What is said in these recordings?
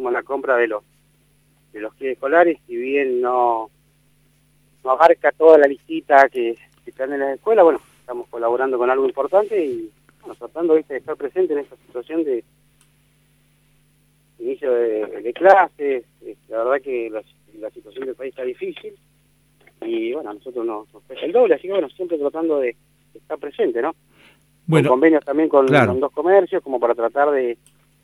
hicimos la compra de los kits escolares, si bien no abarca toda la listita que están en las escuelas, bueno, estamos colaborando con algo importante y bueno, tratando, ¿viste?, de estar presente en esta situación de inicio de clases. La verdad que la situación del país está difícil y bueno, a nosotros nos pesa el doble, así que bueno, siempre tratando de estar presente, ¿no? Bueno, con convenios también con claro. 2 comercios, como para tratar de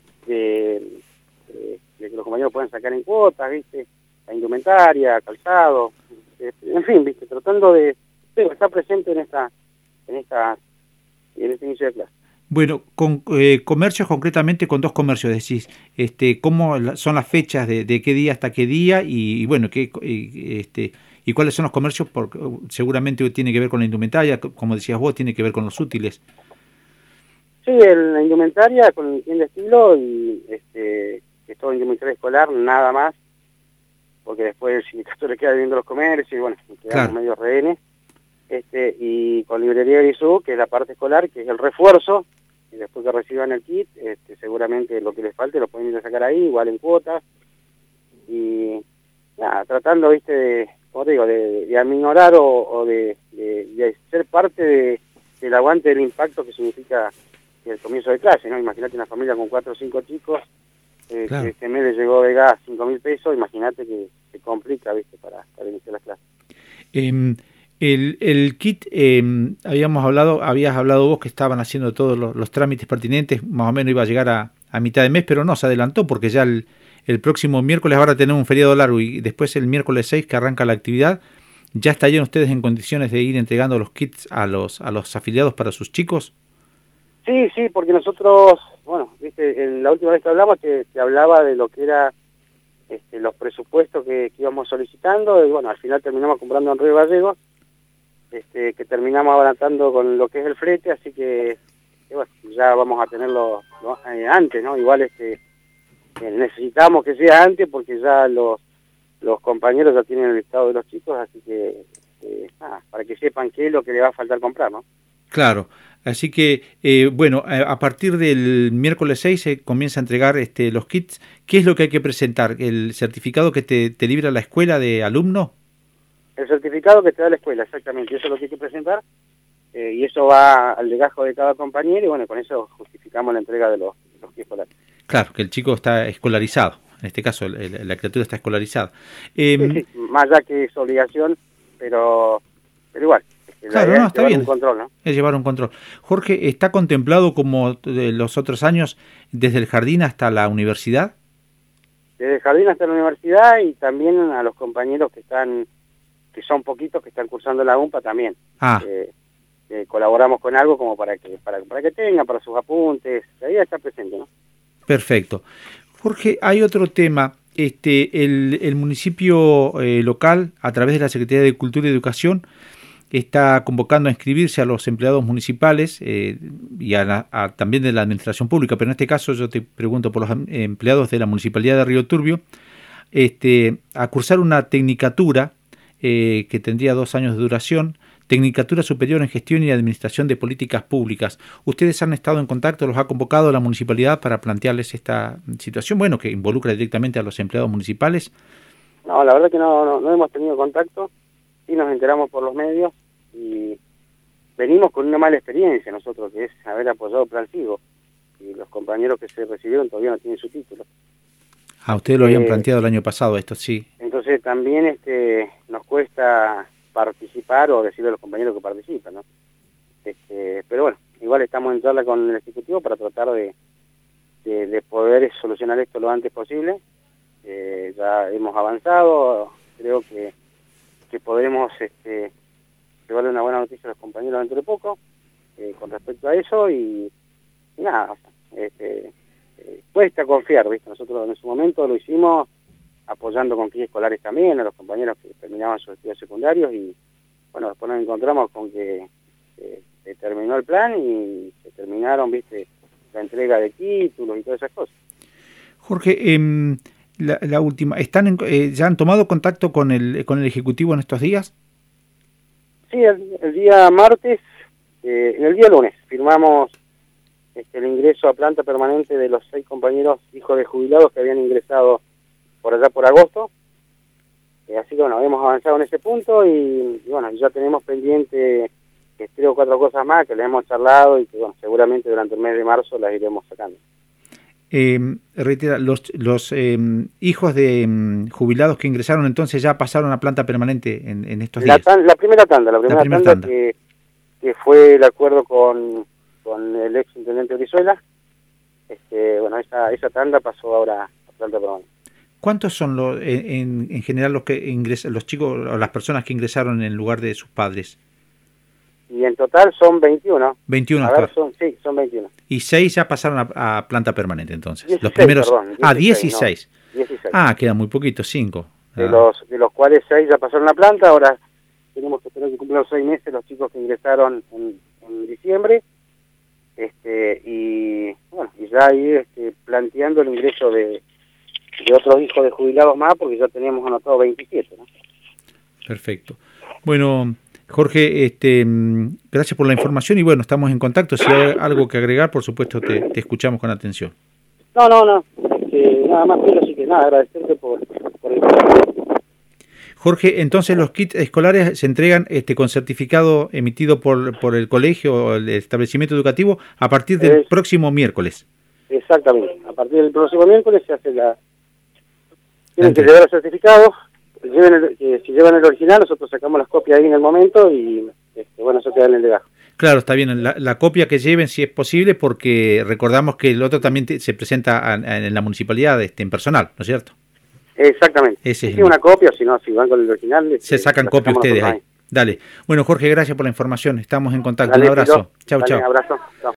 que los compañeros puedan sacar en cuotas, ¿viste?, la indumentaria, calzado, en fin, ¿viste?, tratando de estar presente en este inicio de clase. Bueno, con comercios, concretamente con 2 comercios, decís, ¿cómo son las fechas de qué día hasta qué día? Y bueno, ¿y cuáles son los comercios? Porque seguramente tiene que ver con la indumentaria, como decías vos, tiene que ver con los útiles. Sí, la indumentaria con el tienda estilo y que es todo indumentaria escolar, nada más, porque después el sindicato le queda viendo los comercios y bueno, quedamos Claro. medio rehenes. Y con librería Grisú, que es la parte escolar, que es el refuerzo, y después que reciban el kit, seguramente lo que les falte lo pueden ir a sacar ahí, igual en cuotas, y nada, tratando, ¿viste?, como te digo, de aminorar o de ser parte del aguante del impacto que significa el comienzo de clase, ¿no? Imagínate una familia con 4 o 5 chicos, Claro. que este mes les llegó de gas 5.000 pesos, imagínate que se complica, ¿viste?, para iniciar las clases. El kit, habías hablado vos que estaban haciendo todos los trámites pertinentes, más o menos iba a llegar a mitad de mes, pero no, se adelantó porque ya el próximo miércoles ahora tenemos un feriado largo y después el miércoles 6 que arranca la actividad. ¿Ya estarían ustedes en condiciones de ir entregando los kits a los afiliados para sus chicos? Sí, porque nosotros, bueno, viste, en la última vez que hablamos te hablaba de lo que era los presupuestos que íbamos solicitando, y bueno, al final terminamos comprando en Río Gallegos, que terminamos adelantando con lo que es el flete, así que bueno, ya vamos a tenerlo, ¿no?, antes, ¿no? Igual necesitamos que sea antes porque ya los compañeros ya tienen el listado de los chicos, así que nada, para que sepan qué es lo que le va a faltar comprar, ¿no? Claro, así que, bueno, a partir del miércoles 6 se comienza a entregar los kits. ¿Qué es lo que hay que presentar? ¿El certificado que te libra la escuela de alumno? El certificado que te da la escuela, exactamente, eso es lo que hay que presentar, y eso va al legajo de cada compañero, y bueno, con eso justificamos la entrega de los kits escolares. Claro, que el chico está escolarizado, en este caso la criatura está escolarizada. Sí, más allá que es obligación, pero igual, la Claro, idea no, es está llevar bien, un control, ¿no? es llevar un control. Jorge, ¿está contemplado como de los otros años desde el jardín hasta la universidad? Desde el jardín hasta la universidad y también a los compañeros que son poquitos, que están cursando la UMPA también. Ah, Colaboramos con algo como para que tengan, para sus apuntes, la idea está presente, ¿no? perfecto. Jorge, hay otro tema. El municipio local, a través de la Secretaría de Cultura y Educación, está convocando a inscribirse a los empleados municipales y también de la administración pública, pero en este caso yo te pregunto por los empleados de la Municipalidad de Río Turbio, a cursar una tecnicatura que tendría 2 años de duración, Tecnicatura Superior en Gestión y Administración de Políticas Públicas. ¿Ustedes han estado en contacto, los ha convocado la municipalidad para plantearles esta situación, bueno, que involucra directamente a los empleados municipales? No, la verdad que no hemos tenido contacto, sí nos enteramos por los medios y venimos con una mala experiencia nosotros, que es haber apoyado Plan Sigo, y los compañeros que se recibieron todavía no tienen su título. A ustedes lo habían planteado el año pasado esto, sí. Entonces también nos cuesta participar o decirle a los compañeros que participan, ¿no? Pero bueno, igual estamos en charla con el Ejecutivo para tratar de poder solucionar esto lo antes posible. Ya hemos avanzado, creo que podremos llevarle una buena noticia a los compañeros dentro de poco con respecto a eso y nada, cuesta confiar, ¿viste? Nosotros en su momento lo hicimos apoyando con kits escolares también a los compañeros que terminaban sus estudios secundarios y bueno, después nos encontramos con que se terminó el plan y se terminaron, ¿viste?, la entrega de títulos y todas esas cosas. Jorge, la última, ¿ya han tomado contacto con el Ejecutivo en estos días? Sí, el día martes, el día lunes firmamos el ingreso a planta permanente de los 6 compañeros hijos de jubilados que habían ingresado por allá por agosto. Así que bueno, hemos avanzado en ese punto y bueno, ya tenemos pendiente 3 o 4 cosas más que le hemos charlado y que bueno, seguramente durante el mes de marzo las iremos sacando. Reitera, los hijos de jubilados que ingresaron entonces ya pasaron a planta permanente en estos días. La primera tanda que fue el acuerdo con el ex intendente Brizuela. Bueno, esa tanda pasó ahora a planta permanente. ¿Cuántos son en general los que ingresan, los chicos o las personas que ingresaron en lugar de sus padres? Y en total son 21. 21. A ver, son 21. Y 6 ya pasaron a planta permanente entonces. 16, los primeros. Perdón, 16. No, 16. Quedan muy poquitos, 5. De los cuales 6 ya pasaron a planta. Ahora tenemos que esperar que cumplan los 6 meses los chicos que ingresaron en diciembre. Y bueno, y ya ir planteando el ingreso de otros hijos de jubilados más, porque ya teníamos anotado 27, ¿no? Perfecto. Bueno, Jorge, gracias por la información y bueno, estamos en contacto. Si hay algo que agregar, por supuesto, te escuchamos con atención. No. Nada más, pero así que nada, agradecerte por el... Jorge, entonces los kits escolares se entregan con certificado emitido por el colegio o el establecimiento educativo a partir del próximo miércoles. Exactamente. A partir del próximo miércoles se hace Tienen que llevar el certificado. Si llevan el original, nosotros sacamos las copias ahí en el momento y bueno, eso queda en el legajo. Claro, está bien, la copia que lleven si es posible, porque recordamos que el otro también se presenta en la municipalidad en personal, ¿no es cierto? Exactamente. Si una copia, si no, si van con el original... Se sacan copia ustedes ahí. Dale. Bueno, Jorge, gracias por la información, estamos en contacto. Dale, un abrazo. Chau. Abrazo. Chau.